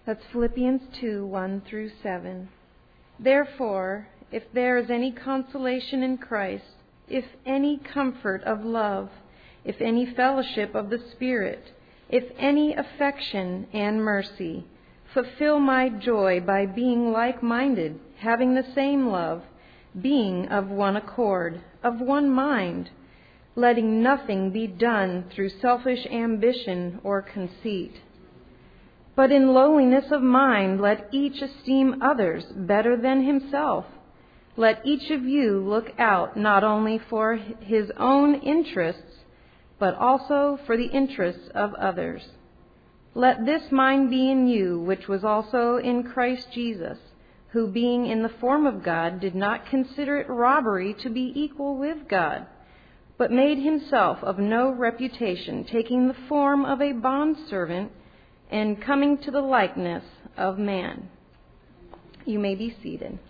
That's Philippians 2, 1 through 7. Therefore, if there is any consolation in Christ, if any comfort of love, if any fellowship of the Spirit, if any affection and mercy, fulfill my joy by being like-minded, having the same love, being of one accord, of one mind, letting nothing be done through selfish ambition or conceit. But in lowliness of mind, let each esteem others better than himself. Let each of you look out not only for his own interests, but also for the interests of others. Let this mind be in you, which was also in Christ Jesus, who being in the form of God did not consider it robbery to be equal with God, but made himself of no reputation, taking the form of a bondservant and coming to the likeness of man. You may be seated.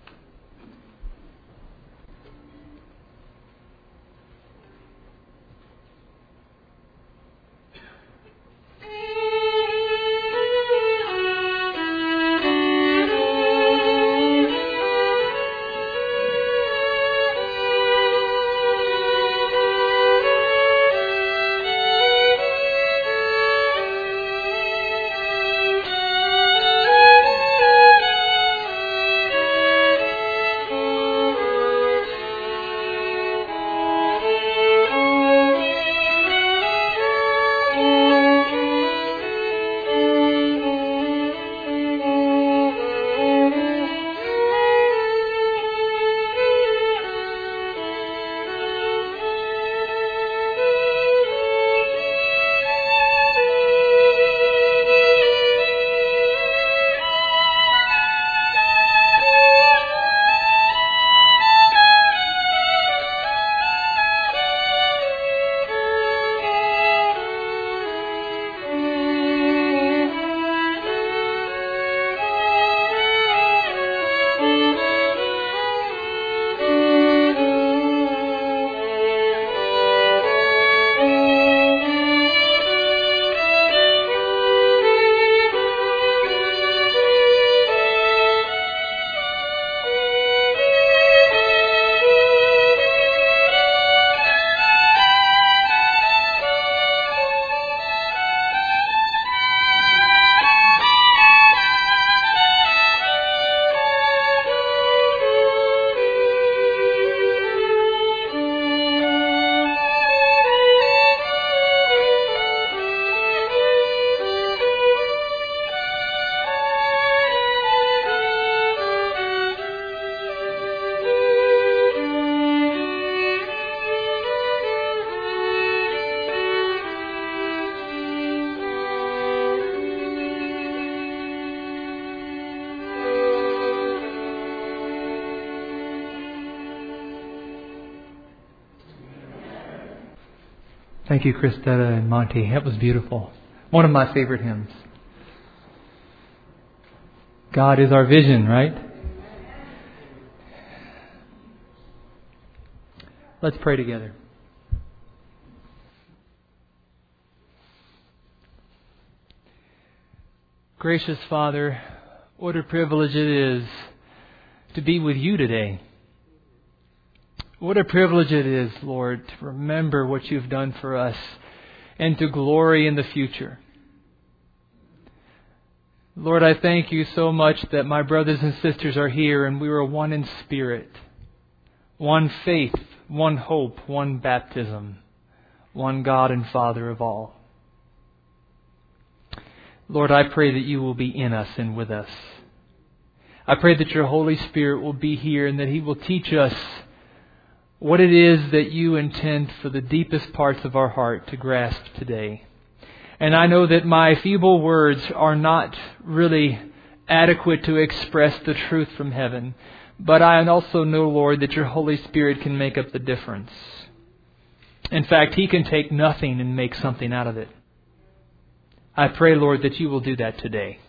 Thank you, Christetta and Monty. That was beautiful. One of my favorite hymns. God is our vision, right? Let's pray together. Gracious Father, what a privilege it is to be with you today. What a privilege it is, Lord, to remember what you've done for us and to glory in the future. Lord, I thank you so much that my brothers and sisters are here and we are one in spirit, one faith, one hope, one baptism, one God and Father of all. Lord, I pray that you will be in us and with us. I pray that your Holy Spirit will be here and that He will teach us what it is that you intend for the deepest parts of our heart to grasp today. And I know that my feeble words are not really adequate to express the truth from heaven. But I also know, Lord, that your Holy Spirit can make up the difference. In fact, He can take nothing and make something out of it. I pray, Lord, that you will do that today.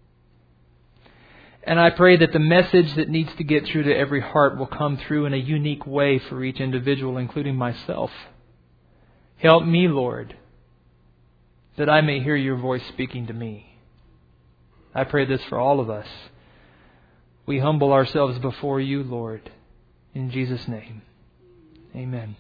And I pray that the message that needs to get through to every heart will come through in a unique way for each individual, including myself. Help me, Lord, that I may hear your voice speaking to me. I pray this for all of us. We humble ourselves before you, Lord. In Jesus' name, amen.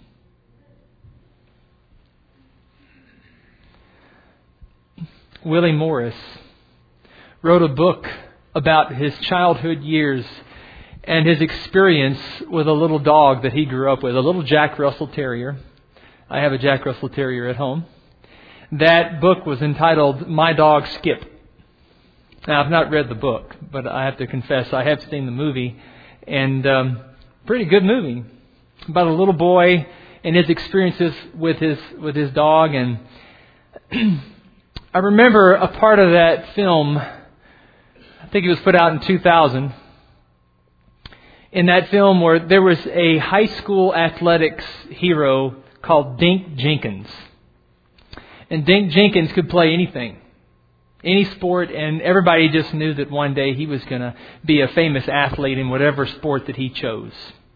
Willie Morris wrote a book about his childhood years and his experience with a little dog that he grew up with, a little Jack Russell Terrier. I have a Jack Russell Terrier at home. That book was entitled My Dog Skip. Now, I've not read the book, but I have to confess I have seen the movie, and pretty good movie about a little boy and his experiences with his dog. And I remember a part of that film. I think it was put out in 2000. In that film, where there was a high school athletics hero called Dink Jenkins. And Dink Jenkins could play anything, any sport, and everybody just knew that one day he was going to be a famous athlete in whatever sport that he chose.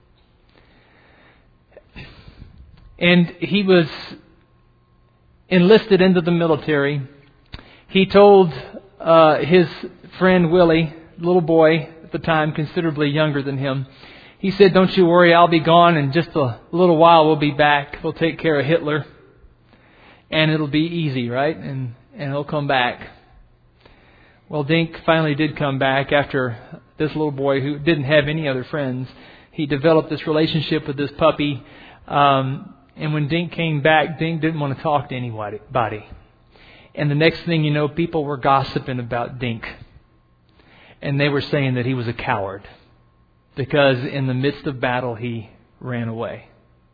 And he was enlisted into the military. He told his friend Willie, little boy at the time, considerably younger than him, he said, "Don't you worry, I'll be gone in just a little while. We'll be back. We'll take care of Hitler. And it'll be easy, right? And he'll come back." Well, Dink finally did come back after this little boy who didn't have any other friends. He developed this relationship with this puppy. And when Dink came back, Dink didn't want to talk to anybody. And the next thing you know, people were gossiping about Dink. And they were saying that he was a coward because in the midst of battle, he ran away.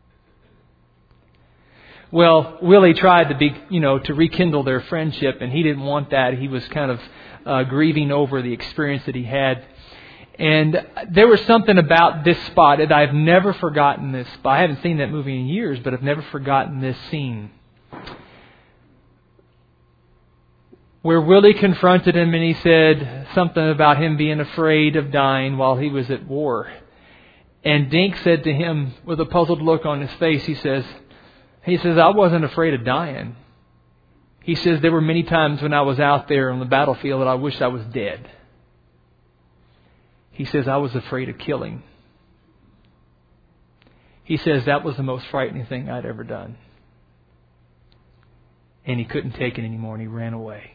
Well, Willie tried to rekindle their friendship, and he didn't want that. He was kind of grieving over the experience that he had. And there was something about this spot that I've never forgotten. This spot. I haven't seen that movie in years, but I've never forgotten this scene where Willie confronted him, and he said something about him being afraid of dying while he was at war. And Dink said to him with a puzzled look on his face, he says, "I wasn't afraid of dying." He says, "There were many times when I was out there on the battlefield that I wished I was dead." He says, "I was afraid of killing." He says, "That was the most frightening thing I'd ever done." And he couldn't take it anymore, and he ran away.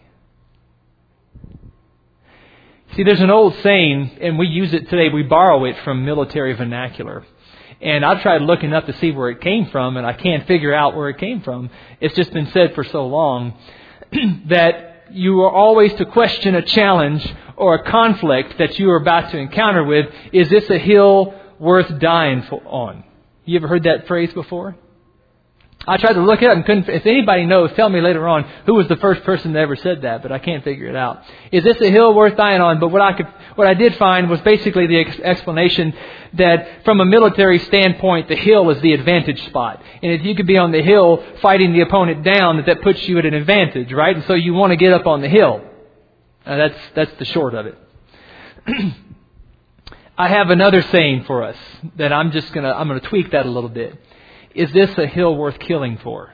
See, there's an old saying, and we use it today. We borrow it from military vernacular. And I've tried looking up to see where it came from, and I can't figure out where it came from. It's just been said for so long that you are always to question a challenge or a conflict that you are about to encounter with. Is this a hill worth dying on? You ever heard that phrase before? I tried to look it up and couldn't. If anybody knows, tell me later on who was the first person that ever said that, but I can't figure it out. Is this a hill worth dying on? But what I did find was basically the explanation that from a military standpoint, the hill is the advantage spot. And if you could be on the hill fighting the opponent down, that puts you at an advantage, right? And so you want to get up on the hill. That's the short of it. I have another saying for us that I'm going to tweak that a little bit. Is this a hill worth killing for?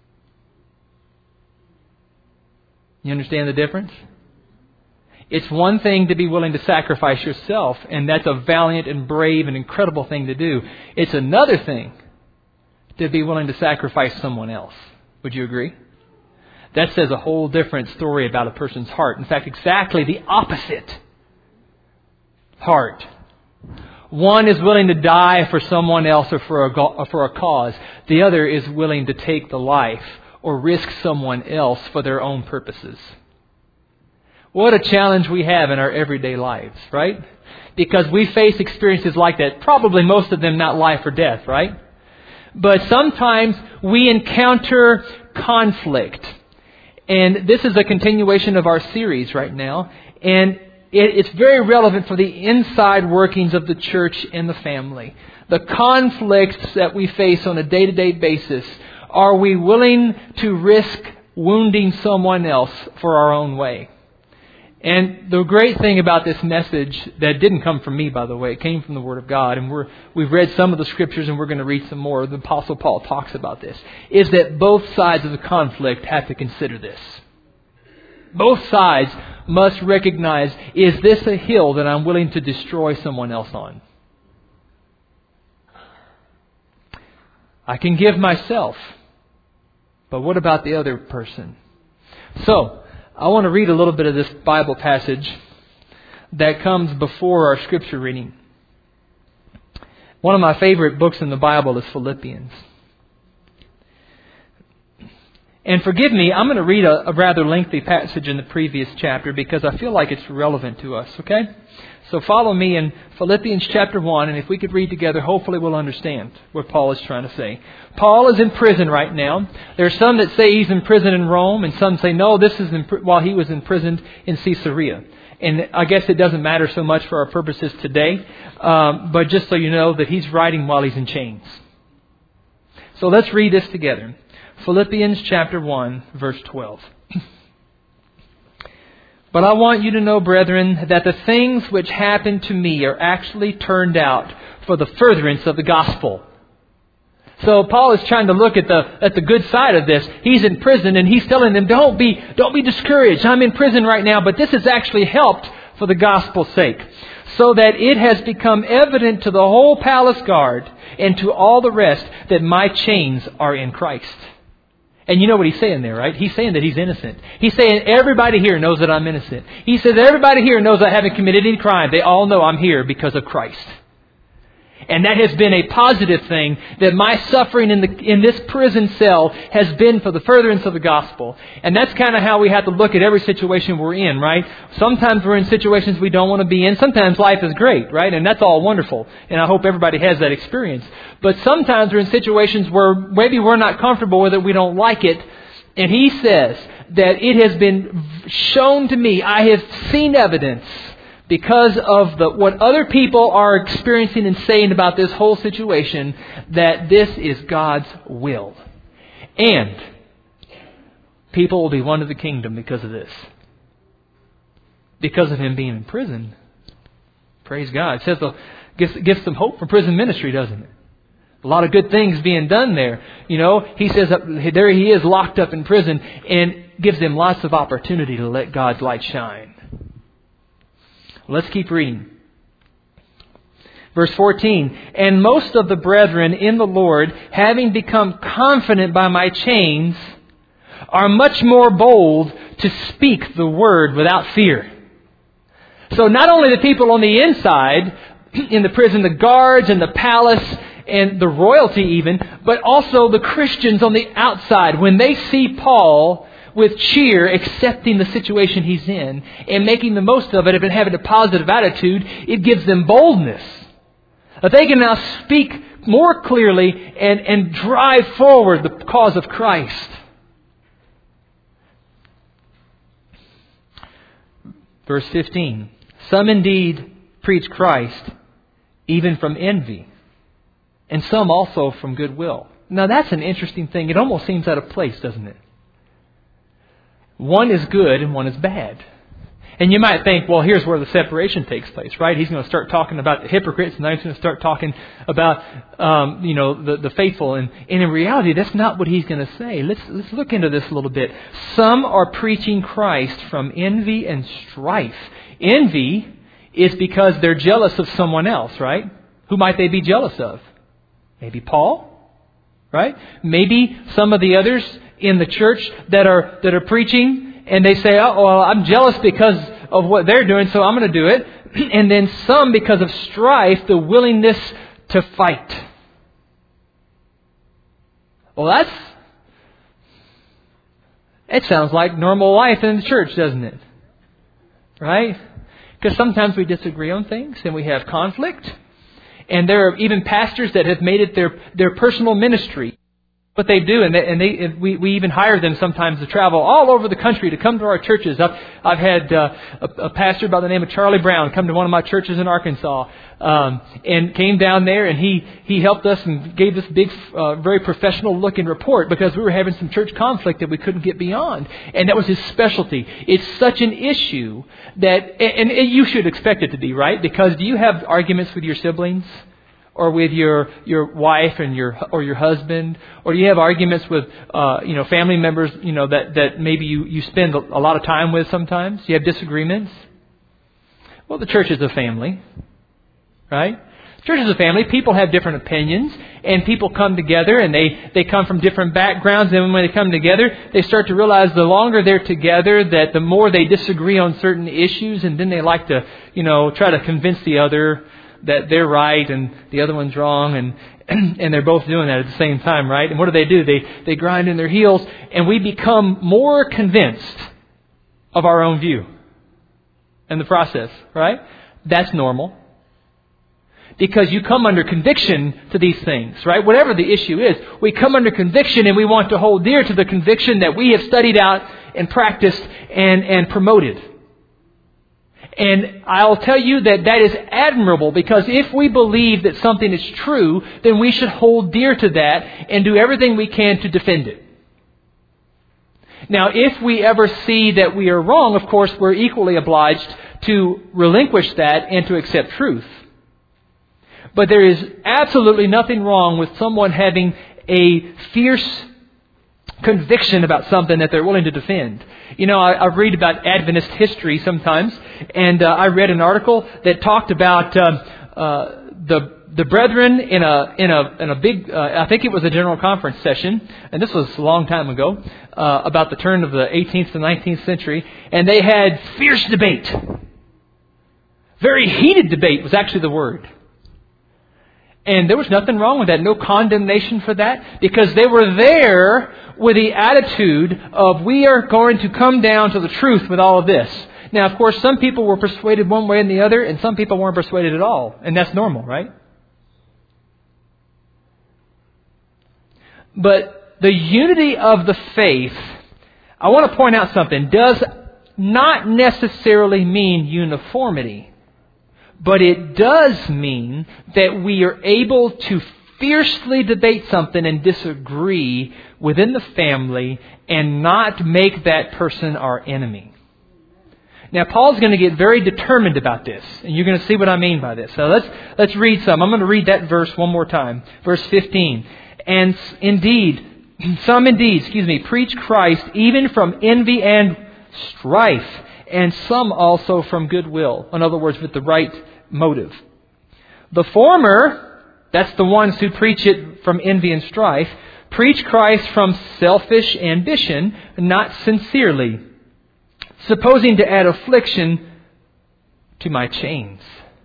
You understand the difference? It's one thing to be willing to sacrifice yourself, and that's a valiant and brave and incredible thing to do. It's another thing to be willing to sacrifice someone else. Would you agree? That says a whole different story about a person's heart. In fact, exactly the opposite. Heart. One is willing to die for someone else or for a cause. The other is willing to take the life or risk someone else for their own purposes. What a challenge we have in our everyday lives, right? Because we face experiences like that. Probably most of them not life or death, right? But sometimes we encounter conflict. And this is a continuation of our series right now. And it's very relevant for the inside workings of the church and the family. The conflicts that we face on a day-to-day basis. Are we willing to risk wounding someone else for our own way? And the great thing about this message, that didn't come from me, by the way, it came from the Word of God, and we've read some of the Scriptures and we're going to read some more. The Apostle Paul talks about this, is that both sides of the conflict have to consider this. Both sides must recognize, is this a hill that I'm willing to destroy someone else on? I can give myself, but what about the other person? So, I want to read a little bit of this Bible passage that comes before our scripture reading. One of my favorite books in the Bible is Philippians. And forgive me, I'm going to read a rather lengthy passage in the previous chapter because I feel like it's relevant to us, okay? So follow me in Philippians chapter 1, and if we could read together, hopefully we'll understand what Paul is trying to say. Paul is in prison right now. There are some that say he's in prison in Rome, and some say, no, this is while he was imprisoned in Caesarea. And I guess it doesn't matter so much for our purposes today, but just so you know that he's writing while he's in chains. So let's read this together. Philippians chapter 1, verse 12. But I want you to know, brethren, that the things which happened to me are actually turned out for the furtherance of the gospel. So Paul is trying to look at the good side of this. He's in prison and he's telling them, don't be discouraged. I'm in prison right now, but this has actually helped for the gospel's sake. So that it has become evident to the whole palace guard and to all the rest that my chains are in Christ. And you know what he's saying there, right? He's saying that he's innocent. He's saying everybody here knows that I'm innocent. He says everybody here knows I haven't committed any crime. They all know I'm here because of Christ. And that has been a positive thing, that my suffering in this prison cell has been for the furtherance of the gospel. And that's kind of how we have to look at every situation we're in, right? Sometimes we're in situations we don't want to be in. Sometimes life is great, right? And that's all wonderful. And I hope everybody has that experience. But sometimes we're in situations where maybe we're not comfortable with it, we don't like it. And he says that it has been shown to me, I have seen evidence, because of what other people are experiencing and saying about this whole situation, that this is God's will. And people will be won to the kingdom because of this. Because of him being in prison. Praise God. It says, gives some hope for prison ministry, doesn't it? A lot of good things being done there. You know, he says there he is locked up in prison, and gives him lots of opportunity to let God's light shine. Let's keep reading. Verse 14. And most of the brethren in the Lord, having become confident by my chains, are much more bold to speak the word without fear. So not only the people on the inside, in the prison, the guards and the palace and the royalty even, but also the Christians on the outside, when they see Paul with cheer, accepting the situation he's in and making the most of it and having a positive attitude, it gives them boldness. That they can now speak more clearly and drive forward the cause of Christ. Verse 15. Some indeed preach Christ, even from envy, and some also from goodwill. Now that's an interesting thing. It almost seems out of place, doesn't it? One is good and one is bad. And you might think, well, here's where the separation takes place, right? He's going to start talking about the hypocrites, and then he's going to start talking about, the faithful. And in reality, that's not what he's going to say. Let's look into this a little bit. Some are preaching Christ from envy and strife. Envy is because they're jealous of someone else, right? Who might they be jealous of? Maybe Paul, right? Maybe some of the others in the church that are preaching, and they say, oh, well, I'm jealous because of what they're doing, so I'm going to do it. And then some because of strife, the willingness to fight. Well, it sounds like normal life in the church, doesn't it? Right? Because sometimes we disagree on things and we have conflict. And there are even pastors that have made it their personal ministry. What they do, and we even hire them sometimes to travel all over the country to come to our churches. I've had a pastor by the name of Charlie Brown come to one of my churches in Arkansas, and came down there, and he helped us and gave this big, very professional looking report because we were having some church conflict that we couldn't get beyond, and that was his specialty. It's such an issue that, and you should expect it to be, right? Because do you have arguments with your siblings? or with your wife and your husband? Or do you have arguments with family members that maybe you spend a lot of time with sometimes? Do you have disagreements? Well, the church is a family, right? Church is a family. People have different opinions, and people come together, and they come from different backgrounds. And when they come together, they start to realize the longer they're together, that the more they disagree on certain issues, and then they like to, try to convince the other that they're right and the other one's wrong, and they're both doing that at the same time, right? And what do? They grind in their heels, and we become more convinced of our own view in the process, right? That's normal. Because you come under conviction to these things, right? Whatever the issue is, we come under conviction, and we want to hold dear to the conviction that we have studied out and practiced and promoted. And I'll tell you that is admirable, because if we believe that something is true, then we should hold dear to that and do everything we can to defend it. Now, if we ever see that we are wrong, of course, we're equally obliged to relinquish that and to accept truth. But there is absolutely nothing wrong with someone having a fierce conviction about something that they're willing to defend. I read about Adventist history sometimes, and I read an article that talked about the brethren in a big, I think it was a general conference session, and this was a long time ago, about the turn of the 18th to 19th century, and they had fierce debate. Very heated debate was actually the word. And there was nothing wrong with that. No condemnation for that. Because they were there with the attitude of, we are going to come down to the truth with all of this. Now, of course, some people were persuaded one way and the other, and some people weren't persuaded at all. And that's normal, right? But the unity of the faith, I want to point out something, does not necessarily mean uniformity. But it does mean that we are able to fiercely debate something and disagree within the family and not make that person our enemy. Now, Paul's going to get very determined about this, and you're going to see what I mean by this. So let's read some. I'm going to read that verse one more time. Verse 15. And some preach Christ even from envy and strife, and some also from goodwill. In other words, with the right motive. The former, that's the ones who preach it from envy and strife, preach Christ from selfish ambition, not sincerely, supposing to add affliction to my chains.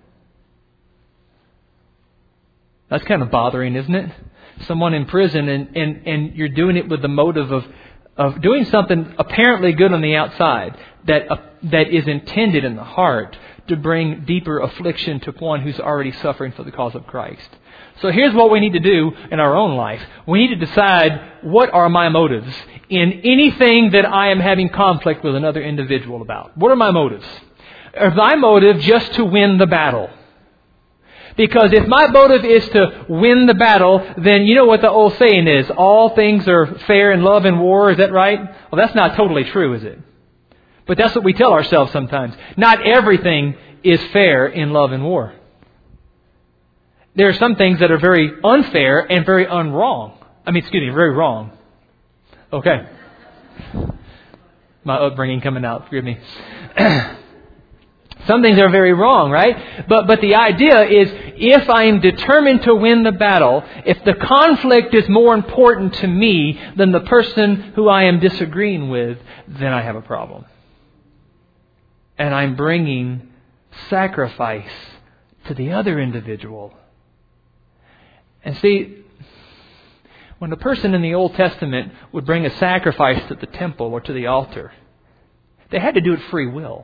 That's kind of bothering, isn't it? Someone in prison and you're doing it with the motive of doing something apparently good on the outside that is intended in the heart to bring deeper affliction to one who's already suffering for the cause of Christ. So here's what we need to do in our own life. We need to decide, what are my motives in anything that I am having conflict with another individual about? What are my motives? Is my motive just to win the battle? Because if my motive is to win the battle, then you know what the old saying is, all things are fair in love and war, is that right? Well, that's not totally true, is it? But that's what we tell ourselves sometimes. Not everything is fair in love and war. There are some things that are very unfair and very very wrong. Okay. My upbringing coming out, forgive me. Some things are very wrong, right? But the idea is, if I am determined to win the battle, if the conflict is more important to me than the person who I am disagreeing with, then I have a problem. And I'm bringing sacrifice to the other individual. And see, when a person in the Old Testament would bring a sacrifice to the temple or to the altar, they had to do it free will.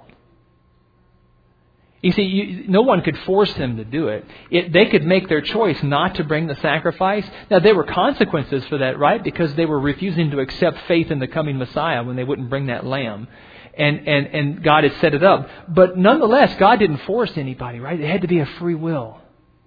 You see, no one could force them to do it. They could make their choice not to bring the sacrifice. Now, there were consequences for that, right? Because they were refusing to accept faith in the coming Messiah when they wouldn't bring that lamb. And God had set it up. But nonetheless, God didn't force anybody, right? It had to be a free will.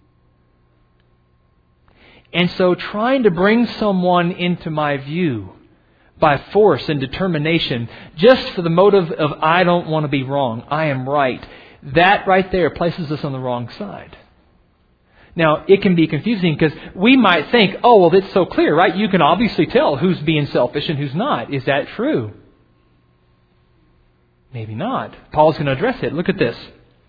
And so trying to bring someone into my view by force and determination, just for the motive of, I don't want to be wrong, I am right, that right there places us on the wrong side. Now, it can be confusing because we might think, oh, well, it's so clear, right? You can obviously tell who's being selfish and who's not. Is that true? Maybe not. Paul's going to address it. Look at this.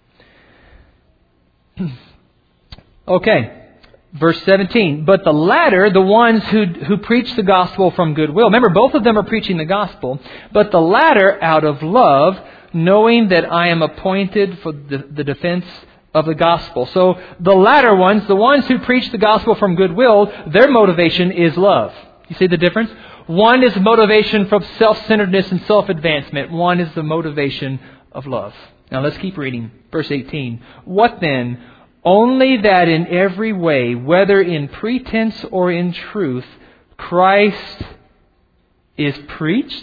Okay. Verse 17, but the latter, the ones who preach the gospel from goodwill. Remember, both of them are preaching the gospel. But the latter out of love, knowing that I am appointed for the defense of the gospel. So the latter ones, the ones who preach the gospel from goodwill, their motivation is love. You see the difference? One is motivation from self-centeredness and self-advancement. One is the motivation of love. Now let's keep reading. Verse 18. What then? Only that in every way, whether in pretense or in truth, Christ is preached?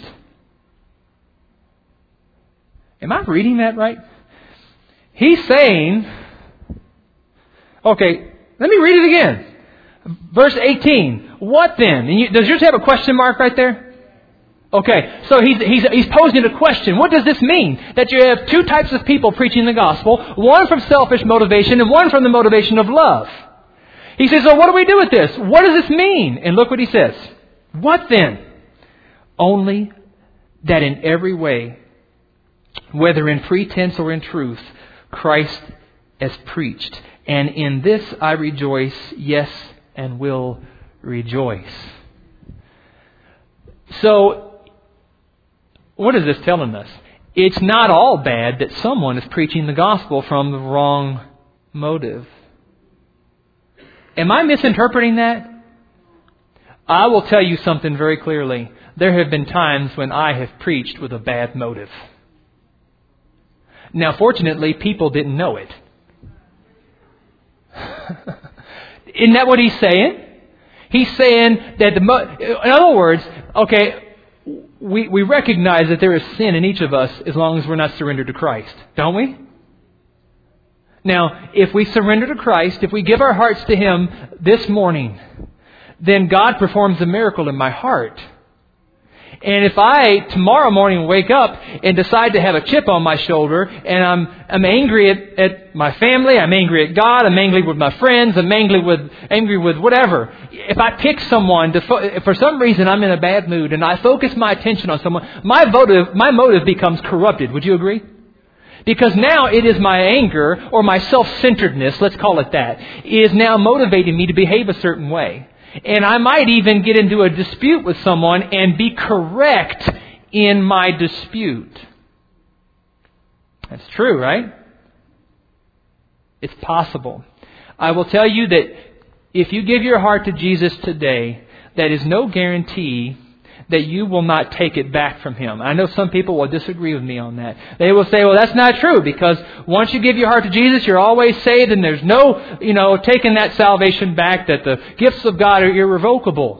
Am I reading that right? He's saying, okay, let me read it again. Verse 18. What then? And does yours have a question mark right there? Okay, so he's posing a question. What does this mean? That you have two types of people preaching the gospel, one from selfish motivation and one from the motivation of love. He says, so what do we do with this? What does this mean? And look what he says. What then? Only that in every way, whether in pretense or in truth, Christ has preached. And in this I rejoice, yes, and will rejoice. So, what is this telling us? It's not all bad that someone is preaching the gospel from the wrong motive. Am I misinterpreting that? I will tell you something very clearly. There have been times when I have preached with a bad motive. Now, fortunately, people didn't know it. Isn't that what he's saying? He's saying that in other words, okay, we recognize that there is sin in each of us as long as we're not surrendered to Christ, don't we? Now, if we surrender to Christ, if we give our hearts to Him this morning, then God performs a miracle in my heart. And if I tomorrow morning wake up and decide to have a chip on my shoulder and I'm angry at my family, I'm angry at God, I'm angry with my friends, I'm angry with whatever. If I pick someone for some reason I'm in a bad mood and I focus my attention on someone, my motive becomes corrupted. Would you agree? Because now it is my anger or my self-centeredness, let's call it that, is now motivating me to behave a certain way. And I might even get into a dispute with someone and be correct in my dispute. That's true, right? It's possible. I will tell you that if you give your heart to Jesus today, that is no guarantee that you will not take it back from Him. I know some people will disagree with me on that. They will say, well, that's not true, because once you give your heart to Jesus, you're always saved, and there's no, taking that salvation back, that the gifts of God are irrevocable.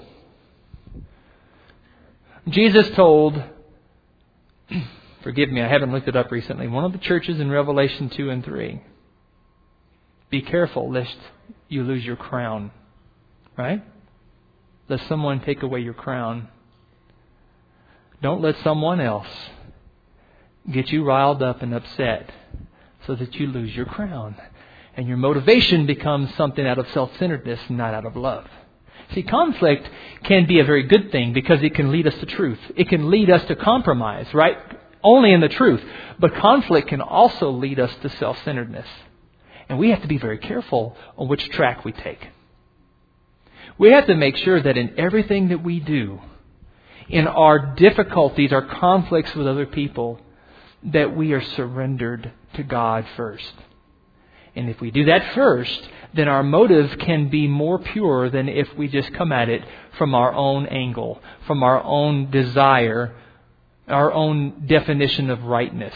Jesus told, forgive me, I haven't looked it up recently, one of the churches in Revelation 2 and 3, be careful lest you lose your crown. Right? Lest someone take away your crown. Don't let someone else get you riled up and upset so that you lose your crown. And your motivation becomes something out of self-centeredness, not out of love. See, conflict can be a very good thing because it can lead us to truth. It can lead us to compromise, right? Only in the truth. But conflict can also lead us to self-centeredness. And we have to be very careful on which track we take. We have to make sure that in everything that we do, in our difficulties, our conflicts with other people, that we are surrendered to God first. And if we do that first, then our motive can be more pure than if we just come at it from our own angle, from our own desire, our own definition of rightness.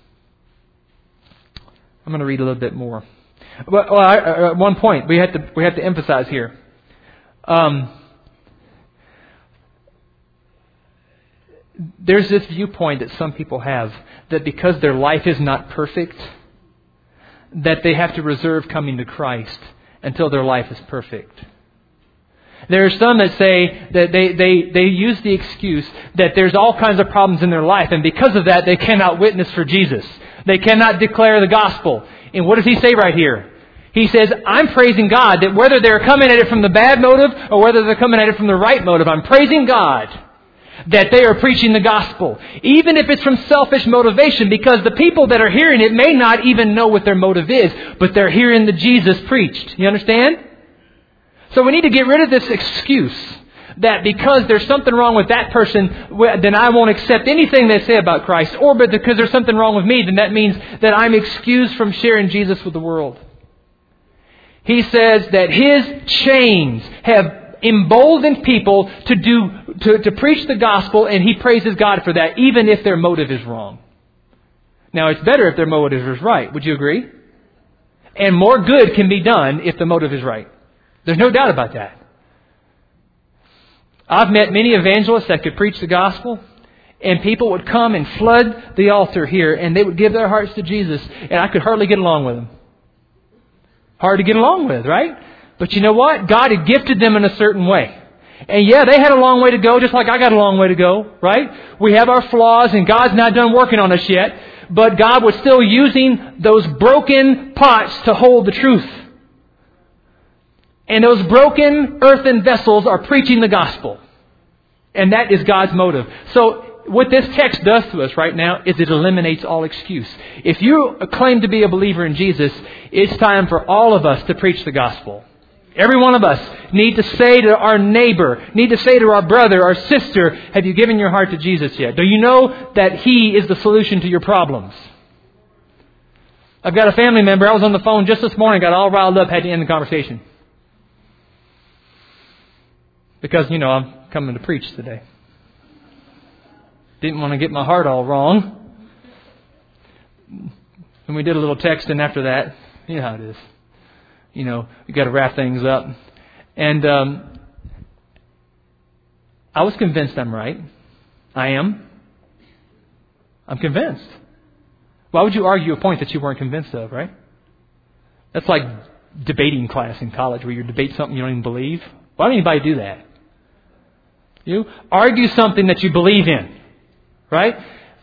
I'm going to read a little bit more. Well, one point we have to emphasize here. There's this viewpoint that some people have that because their life is not perfect, that they have to reserve coming to Christ until their life is perfect. There are some that say that they use the excuse that there's all kinds of problems in their life, and because of that they cannot witness for Jesus. They cannot declare the gospel. And what does he say right here? He says, I'm praising God that whether they're coming at it from the bad motive or whether they're coming at it from the right motive, I'm praising God that they are preaching the gospel. Even if it's from selfish motivation, because the people that are hearing it may not even know what their motive is, but they're hearing the Jesus preached. You understand? So we need to get rid of this excuse that because there's something wrong with that person, then I won't accept anything they say about Christ. Or but because there's something wrong with me, then that means that I'm excused from sharing Jesus with the world. He says that His chains have emboldened people to preach the gospel, and He praises God for that, even if their motive is wrong. Now, it's better if their motive is right. Would you agree? And more good can be done if the motive is right. There's no doubt about that. I've met many evangelists that could preach the gospel, and people would come and flood the altar here, and they would give their hearts to Jesus, and I could hardly get along with them. Hard to get along with, right? But you know what? God had gifted them in a certain way. And yeah, they had a long way to go, just like I got a long way to go, right? We have our flaws, and God's not done working on us yet. But God was still using those broken pots to hold the truth. And those broken earthen vessels are preaching the gospel. And that is God's motive. So what this text does to us right now is it eliminates all excuse. If you claim to be a believer in Jesus, it's time for all of us to preach the gospel. Every one of us need to say to our neighbor, need to say to our brother, our sister, have you given your heart to Jesus yet? Do you know that He is the solution to your problems? I've got a family member, I was on the phone just this morning, got all riled up, had to end the conversation. Because, I'm coming to preach today. Didn't want to get my heart all wrong. And we did a little texting after that. You know how it is. You got to wrap things up. And I was convinced I'm right. I am. I'm convinced. Why would you argue a point that you weren't convinced of, right? That's like debating class in college where you debate something you don't even believe. Why don't anybody do that? You argue something that you believe in, right?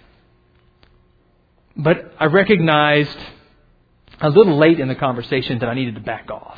But I recognized a little late in the conversation that I needed to back off.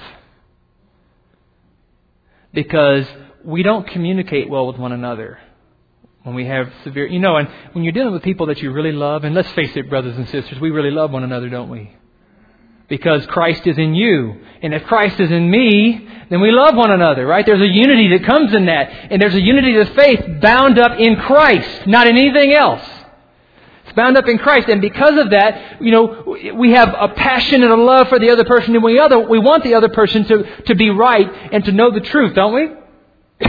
Because we don't communicate well with one another when we have severe... and when you're dealing with people that you really love, and let's face it, brothers and sisters, we really love one another, don't we? Because Christ is in you. And if Christ is in me, then we love one another, right? There's a unity that comes in that. And there's a unity of faith bound up in Christ, not in anything else. It's bound up in Christ. And because of that, we have a passion and a love for the other person. And we want the other person to be right and to know the truth, don't we?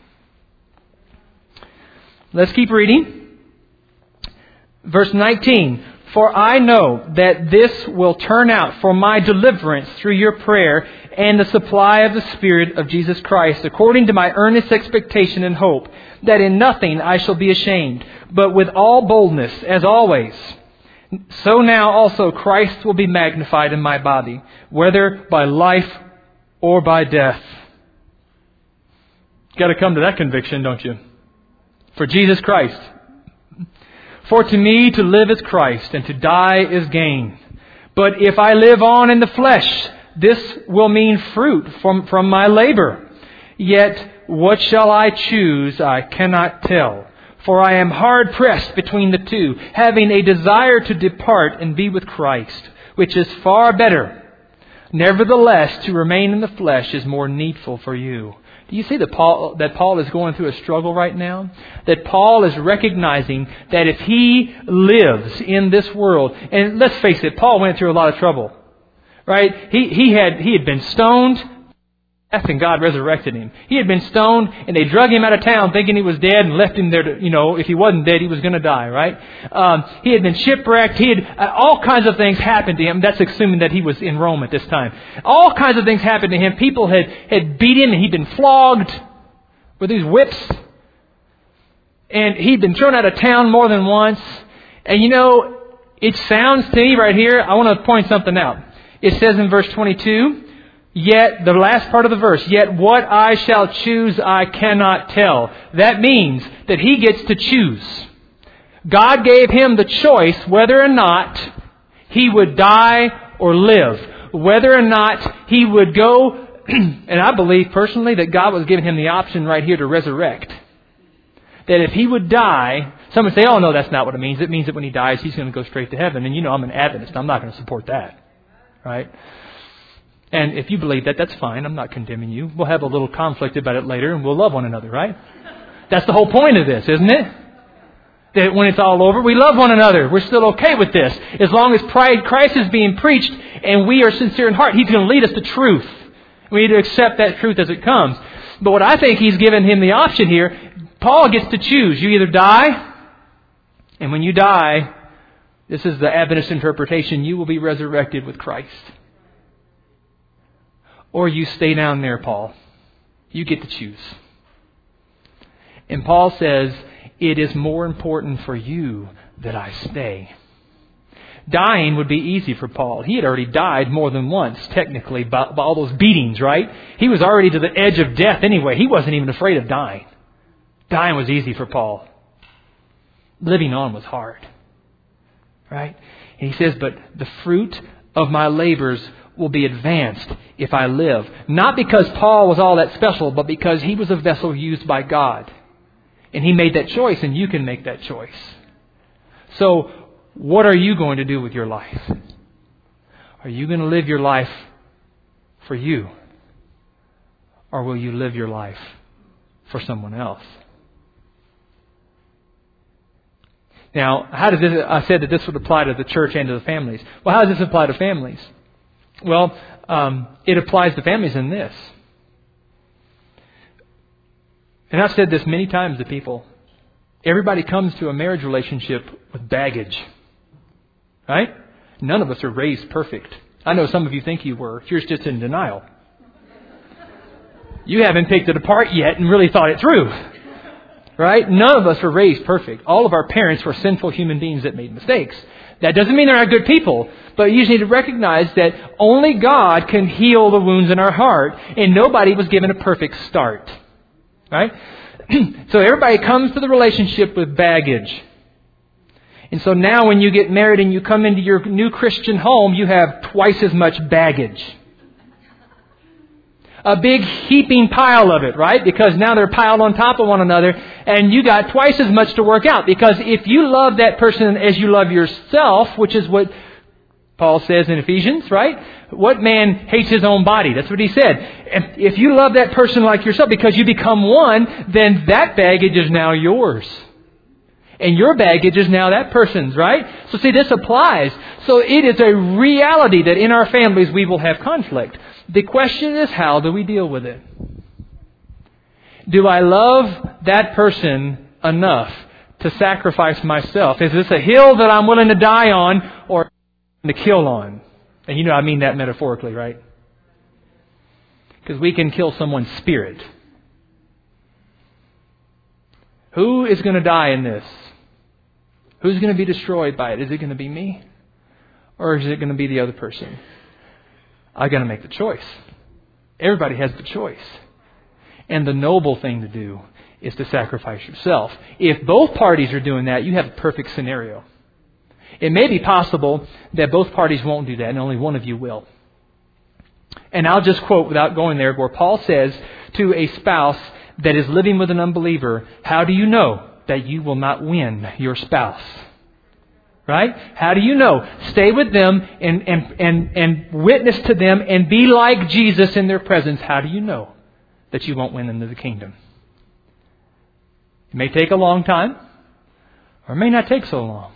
Let's keep reading. Verse 19. For I know that this will turn out for my deliverance through your prayer and the supply of the Spirit of Jesus Christ, according to my earnest expectation and hope, that in nothing I shall be ashamed, but with all boldness, as always. So now also Christ will be magnified in my body, whether by life or by death. Got to come to that conviction, don't you? For Jesus Christ. For to me to live is Christ, and to die is gain. But if I live on in the flesh, this will mean fruit from my labor. Yet what shall I choose, I cannot tell. For I am hard pressed between the two, having a desire to depart and be with Christ, which is far better. Nevertheless, to remain in the flesh is more needful for you. Do you see that Paul is going through a struggle right now? That Paul is recognizing that if he lives in this world, and let's face it, Paul went through a lot of trouble, right? He had been stoned, and God resurrected him. He had been stoned, and they drug him out of town thinking he was dead and left him there to, if he wasn't dead, he was going to die, right? He had been shipwrecked. All kinds of things happened to him. That's assuming that he was in Rome at this time. All kinds of things happened to him. People had beat him, and he'd been flogged with these whips. And he'd been thrown out of town more than once. And it sounds to me right here, I want to point something out. It says in verse 22, yet, the last part of the verse, yet what I shall choose I cannot tell. That means that he gets to choose. God gave him the choice whether or not he would die or live. whether or not he would go, and I believe personally that God was giving him the option right here to resurrect. That if he would die, some would say, oh no, that's not what it means. It means that when he dies, he's going to go straight to heaven. And you know I'm an Adventist. I'm not going to support that. Right? And if you believe that, that's fine. I'm not condemning you. We'll have a little conflict about it later and we'll love one another, right? That's the whole point of this, isn't it? That when it's all over, we love one another. We're still okay with this. As long as Christ is being preached and we are sincere in heart, He's going to lead us to truth. We need to accept that truth as it comes. But what I think He's given him the option here, Paul gets to choose. You either die, and when you die, this is the Adventist interpretation, you will be resurrected with Christ. Or you stay down there, Paul. You get to choose. And Paul says, it is more important for you that I stay. Dying would be easy for Paul. He had already died more than once, technically, by all those beatings, right? He was already to the edge of death anyway. He wasn't even afraid of dying. Dying was easy for Paul. Living on was hard. Right? And he says, but the fruit of my labors will be advanced if I live. Not because Paul was all that special, but because he was a vessel used by God. And he made that choice, and you can make that choice. So, what are you going to do with your life? Are you going to live your life for you? Or will you live your life for someone else? Now, how does this? I said that this would apply to the church and to the families. Well, how does this apply to families? Well, it applies to families in this. And I've said this many times to people. Everybody comes to a marriage relationship with baggage. Right? None of us are raised perfect. I know some of you think you were. You're just in denial. You haven't picked it apart yet and really thought it through. Right? None of us were raised perfect. All of our parents were sinful human beings that made mistakes. That doesn't mean they're not good people, but you just need to recognize that only God can heal the wounds in our heart, and nobody was given a perfect start. Right? So everybody comes to the relationship with baggage. And so now when you get married and you come into your new Christian home, you have twice as much baggage. A big heaping pile of it, right? Because now they're piled on top of one another, and you got twice as much to work out. Because if you love that person as you love yourself, which is what Paul says in Ephesians, right? What man hates his own body? That's what he said. If you love that person like yourself because you become one, then that baggage is now yours. And your baggage is now that person's, right? So see, this applies. So it is a reality that in our families we will have conflict. The question is, how do we deal with it? Do I love that person enough to sacrifice myself? Is this a hill that I'm willing to die on or to kill on? And you know I mean that metaphorically, right? Because we can kill someone's spirit. Who is going to die in this? Who's going to be destroyed by it? Is it going to be me? Or is it going to be the other person? I've got to make the choice. Everybody has the choice. And the noble thing to do is to sacrifice yourself. If both parties are doing that, you have a perfect scenario. It may be possible that both parties won't do that and only one of you will. And I'll just quote without going there where Paul says to a spouse that is living with an unbeliever, how do you know that you will not win your spouse? Right? How do you know? Stay with them and witness to them and be like Jesus in their presence. How do you know that you won't win them to the kingdom? It may take a long time or it may not take so long.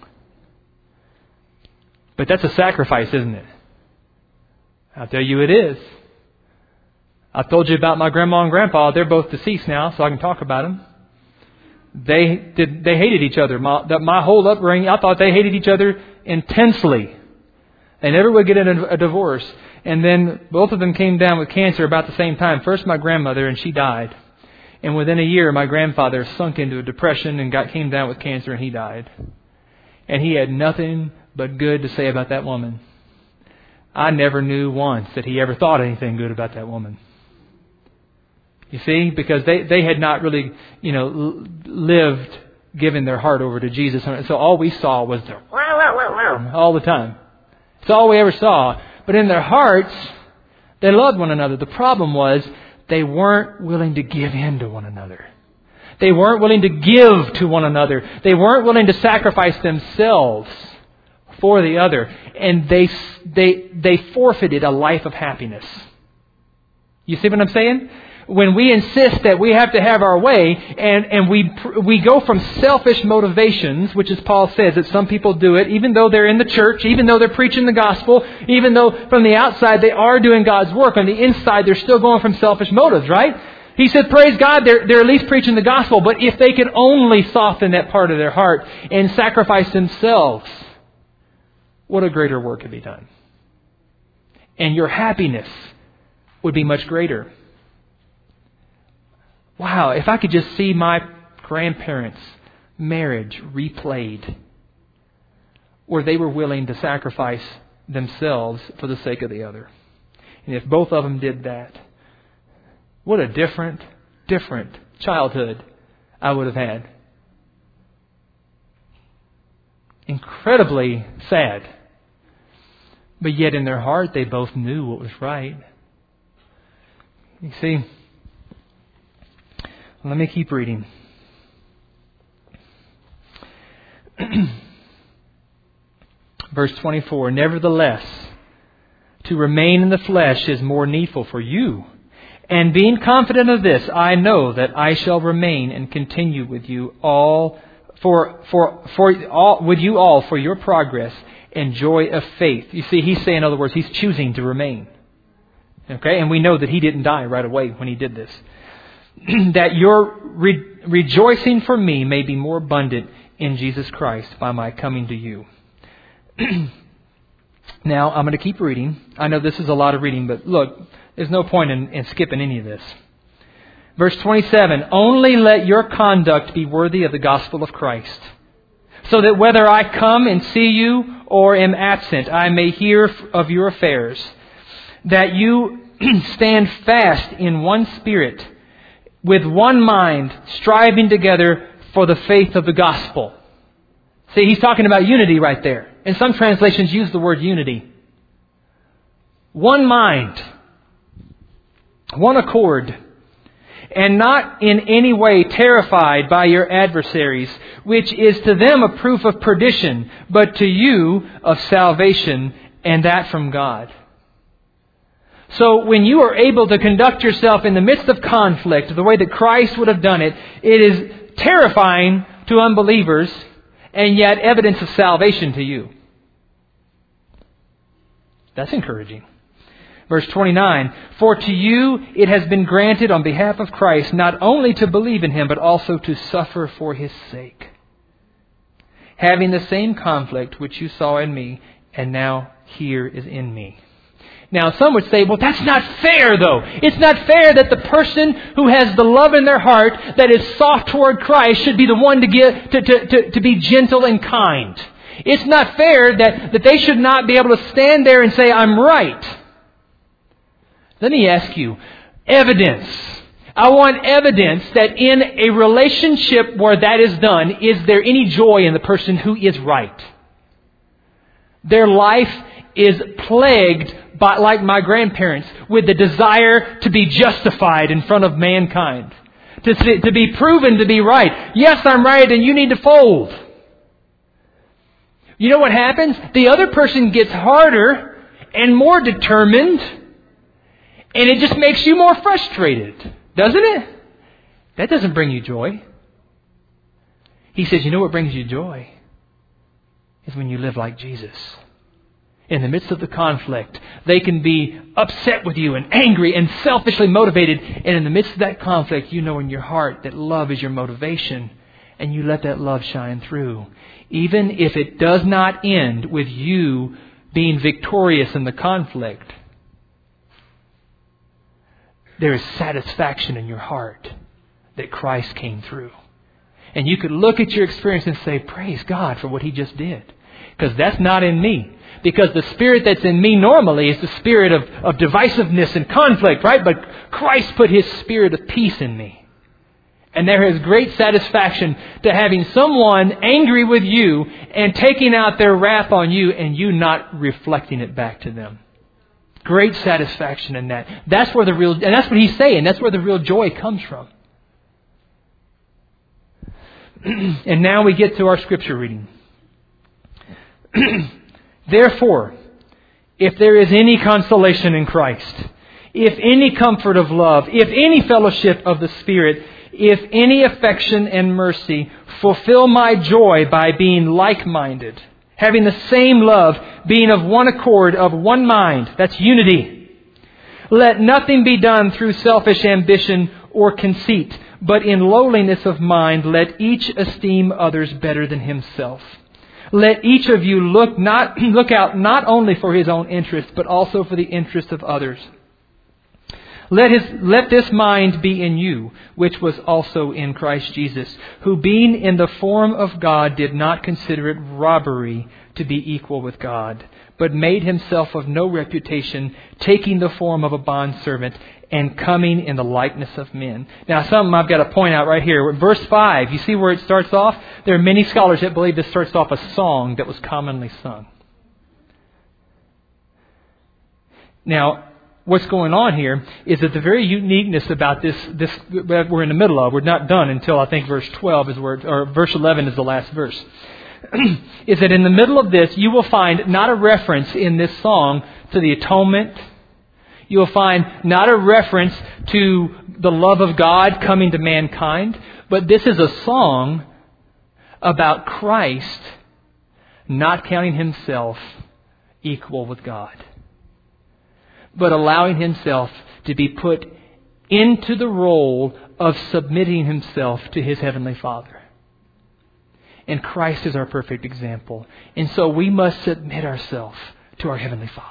But that's a sacrifice, isn't it? I'll tell you it is. I told you about my grandma and grandpa. They're both deceased now, so I can talk about them. They hated each other. My whole upbringing, I thought they hated each other intensely. They never would get a divorce. And then both of them came down with cancer about the same time. First my grandmother, and she died. And within a year, my grandfather sunk into a depression and came down with cancer, and he died. And he had nothing but good to say about that woman. I never knew once that he ever thought anything good about that woman. You see, because they had not really, lived giving their heart over to Jesus. So all we saw was the all the time. It's all we ever saw. But in their hearts, they loved one another. The problem was they weren't willing to give in to one another. They weren't willing to give to one another. They weren't willing to sacrifice themselves for the other. And they forfeited a life of happiness. You see what I'm saying? When we insist that we have to have our way, and we go from selfish motivations, which as Paul says that some people do it, even though they're in the church, even though they're preaching the gospel, even though from the outside they are doing God's work, on the inside they're still going from selfish motives, right? He said, praise God, they're at least preaching the gospel, but if they could only soften that part of their heart and sacrifice themselves, what a greater work could be done. And your happiness would be much greater. Wow, if I could just see my grandparents' marriage replayed, where they were willing to sacrifice themselves for the sake of the other. And if both of them did that, what a different childhood I would have had. Incredibly sad. But yet in their heart they both knew what was right. You see, let me keep reading. Verse 24, nevertheless, to remain in the flesh is more needful for you. And being confident of this, I know that I shall remain and continue with you all for your progress and joy of faith. You see, he's saying, in other words, he's choosing to remain. Okay, and we know that he didn't die right away when he did this. That your rejoicing for me may be more abundant in Jesus Christ by my coming to you. Now, I'm going to keep reading. I know this is a lot of reading, but look, there's no point in skipping any of this. Verse 27, only let your conduct be worthy of the gospel of Christ, so that whether I come and see you or am absent, I may hear of your affairs, that you stand fast in one spirit, with one mind, striving together for the faith of the gospel. See, he's talking about unity right there. And some translations use the word unity. One mind, one accord, and not in any way terrified by your adversaries, which is to them a proof of perdition, but to you of salvation, and that from God. So when you are able to conduct yourself in the midst of conflict the way that Christ would have done it, it is terrifying to unbelievers and yet evidence of salvation to you. That's encouraging. Verse 29, for to you it has been granted on behalf of Christ not only to believe in Him, but also to suffer for His sake, having the same conflict which you saw in me and now here is in me. Now, some would say, well, that's not fair, though. It's not fair that the person who has the love in their heart that is soft toward Christ should be the one to be gentle and kind. It's not fair that they should not be able to stand there and say, I'm right. Let me ask you, evidence. I want evidence that in a relationship where that is done, is there any joy in the person who is right? Their life is plagued by, like my grandparents, with the desire to be justified in front of mankind. To be proven to be right. Yes, I'm right and you need to fold. You know what happens? The other person gets harder and more determined, and it just makes you more frustrated. Doesn't it? That doesn't bring you joy. He says, you know what brings you joy? Is when you live like Jesus. In the midst of the conflict, they can be upset with you and angry and selfishly motivated. And in the midst of that conflict, you know in your heart that love is your motivation. And you let that love shine through. Even if it does not end with you being victorious in the conflict, there is satisfaction in your heart that Christ came through. And you could look at your experience and say, praise God for what He just did. Because that's not in me. Because the spirit that's in me normally is the spirit of divisiveness and conflict, right? But Christ put His spirit of peace in me. And there is great satisfaction to having someone angry with you and taking out their wrath on you and you not reflecting it back to them. Great satisfaction in that. And that's what He's saying. That's where the real joy comes from. And now we get to our scripture reading. Therefore, if there is any consolation in Christ, if any comfort of love, if any fellowship of the Spirit, if any affection and mercy, fulfill my joy by being like-minded, having the same love, being of one accord, of one mind. That's unity. Let nothing be done through selfish ambition or conceit, but in lowliness of mind let each esteem others better than himself. Let each of you look out not only for his own interest, but also for the interest of others. Let this mind be in you, which was also in Christ Jesus, who being in the form of God did not consider it robbery to be equal with God, but made himself of no reputation, taking the form of a bondservant and coming in the likeness of men. Now, something I've got to point out right here. Verse 5, you see where it starts off? There are many scholars that believe this starts off a song that was commonly sung. Now, what's going on here is that the very uniqueness about this that we're in the middle of, we're not done until I think verse 12 is or verse 11 is the last verse, is that in the middle of this you will find not a reference in this song to the atonement. You'll find not a reference to the love of God coming to mankind, but this is a song about Christ not counting himself equal with God, but allowing himself to be put into the role of submitting himself to his heavenly Father. And Christ is our perfect example. And so we must submit ourselves to our heavenly Father.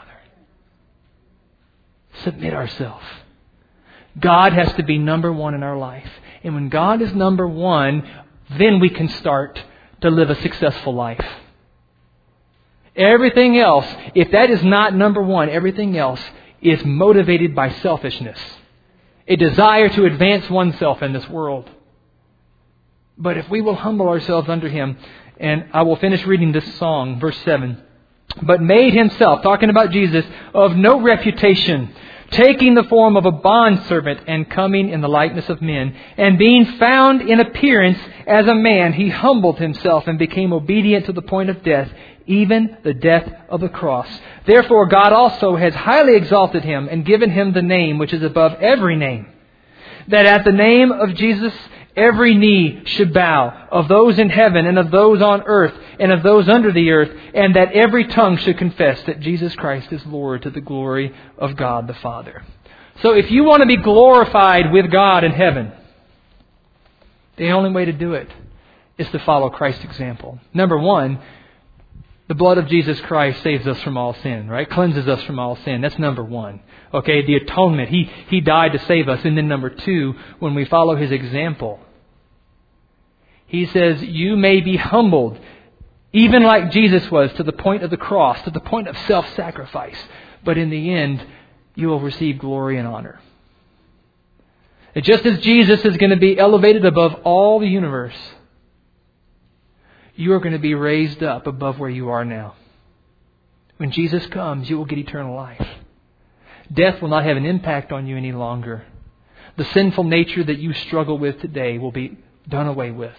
Submit ourselves. God has to be number one in our life. And when God is number one, then we can start to live a successful life. Everything else, if that is not number one, everything else is motivated by selfishness. A desire to advance oneself in this world. But if we will humble ourselves under Him, and I will finish reading this song, verse 7. But made himself, talking about Jesus, of no reputation, taking the form of a bondservant and coming in the likeness of men. And being found in appearance as a man, he humbled himself and became obedient to the point of death, even the death of the cross. Therefore God also has highly exalted him and given him the name which is above every name, that at the name of Jesus every knee should bow, of those in heaven and of those on earth and of those under the earth, and that every tongue should confess that Jesus Christ is Lord, to the glory of God the Father. So if you want to be glorified with God in heaven, the only way to do it is to follow Christ's example. Number one, the blood of Jesus Christ saves us from all sin, right? Cleanses us from all sin. That's number one. Okay, the atonement. He died to save us. And then number two, when we follow His example, He says, you may be humbled, even like Jesus was, to the point of the cross, to the point of self-sacrifice. But in the end, you will receive glory and honor. And just as Jesus is going to be elevated above all the universe, you are going to be raised up above where you are now. When Jesus comes, you will get eternal life. Death will not have an impact on you any longer. The sinful nature that you struggle with today will be done away with.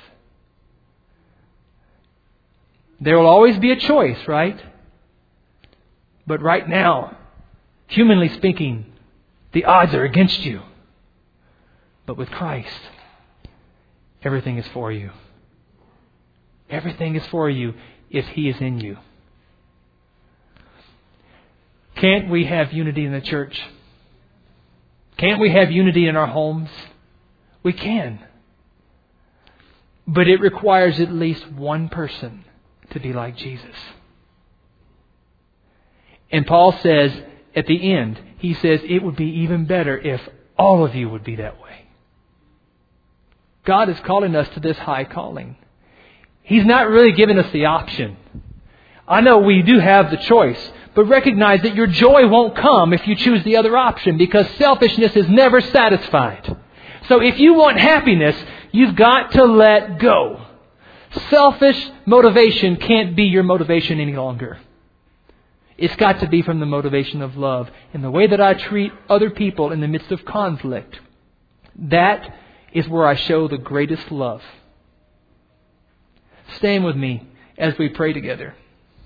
There will always be a choice, right? But right now, humanly speaking, the odds are against you. But with Christ, everything is for you. Everything is for you if He is in you. Can't we have unity in the church? Can't we have unity in our homes? We can. But it requires at least one person to be like Jesus. And Paul says at the end, he says it would be even better if all of you would be that way. God is calling us to this high calling. He's not really giving us the option. I know we do have the choice, but recognize that your joy won't come if you choose the other option, because selfishness is never satisfied. So if you want happiness, you've got to let go. Selfish motivation can't be your motivation any longer. It's got to be from the motivation of love. And the way that I treat other people in the midst of conflict, that is where I show the greatest love. Stand with me as we pray together.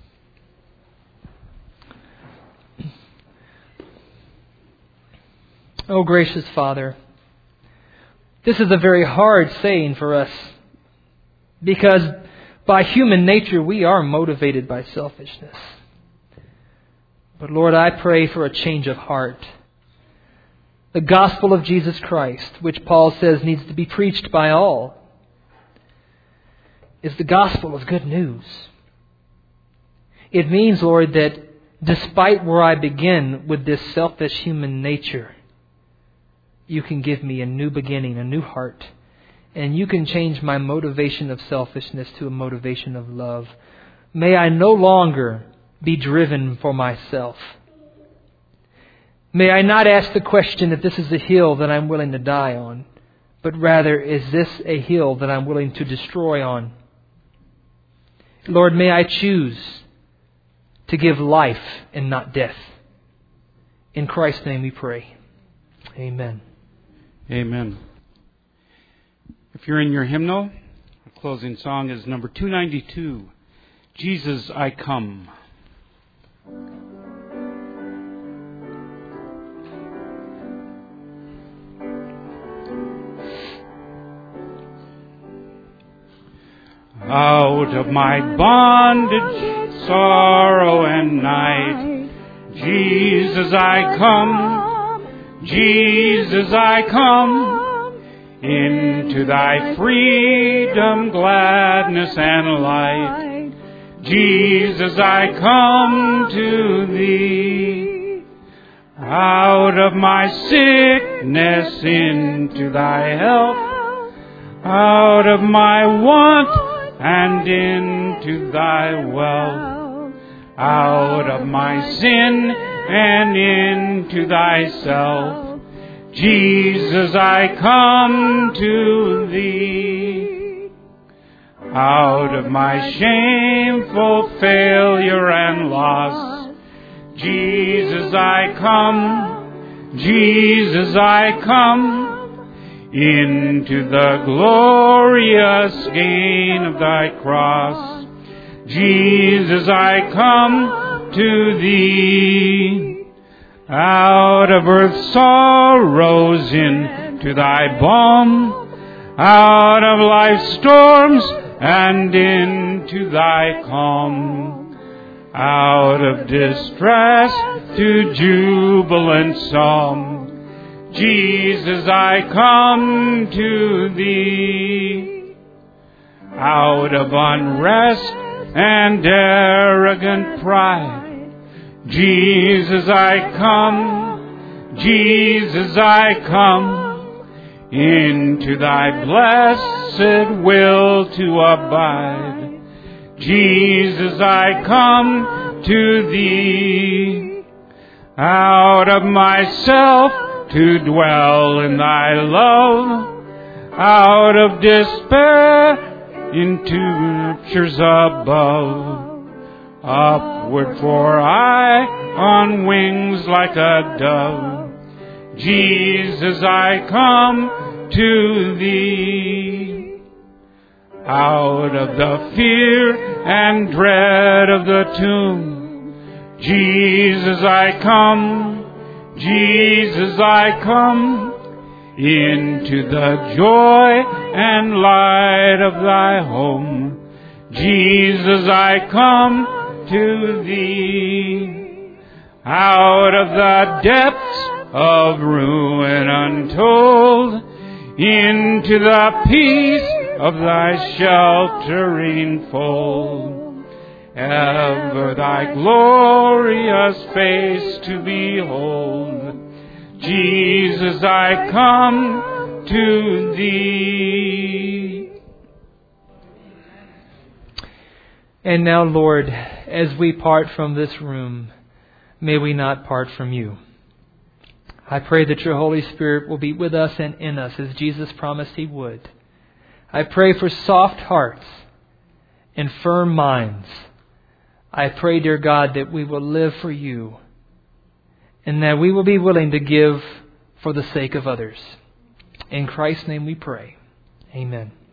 Oh, gracious Father, this is a very hard saying for us, because by human nature we are motivated by selfishness. But Lord, I pray for a change of heart. The gospel of Jesus Christ, which Paul says needs to be preached by all, is the gospel of good news. It means, Lord, that despite where I begin with this selfish human nature, You can give me a new beginning, a new heart. And You can change my motivation of selfishness to a motivation of love. May I no longer be driven for myself. May I not ask the question if this is a hill that I'm willing to die on, but rather, is this a hill that I'm willing to destroy on? Lord, may I choose to give life and not death. In Christ's name we pray. Amen. Amen. If you're in your hymnal, the closing song is number 292, Jesus, I Come. Out of my bondage, sorrow and night, Jesus, I come. Jesus, I come. Into Thy freedom, gladness, and light. Jesus, I come to Thee. Out of my sickness, into Thy health. Out of my want, and into Thy wealth. Out of my sin and into Thyself. Jesus, I come to Thee. Out of my shameful failure and loss. Jesus, I come. Jesus, I come. Into the glorious gain of Thy cross. Jesus, I come to Thee. Out of earth's sorrows into Thy balm. Out of life's storms and into Thy calm. Out of distress to jubilant psalm. Jesus, I come to Thee. Out of unrest and arrogant pride. Jesus, I come. Jesus, I come. Into Thy blessed will to abide. Jesus, I come to Thee. Out of myself to dwell in Thy love, out of despair into raptures above, upward for I on wings like a dove. Jesus, I come to Thee. Out of the fear and dread of the tomb, Jesus, I come. Jesus, I come. Into the joy and light of Thy home. Jesus, I come to Thee. Out of the depths of ruin untold, into the peace of Thy sheltering fold. Ever Thy glorious face to behold. Jesus, I come to Thee. And now, Lord, as we part from this room, may we not part from You. I pray that Your Holy Spirit will be with us and in us as Jesus promised He would. I pray for soft hearts and firm minds. I pray, dear God, that we will live for you and that we will be willing to give for the sake of others. In Christ's name we pray. Amen.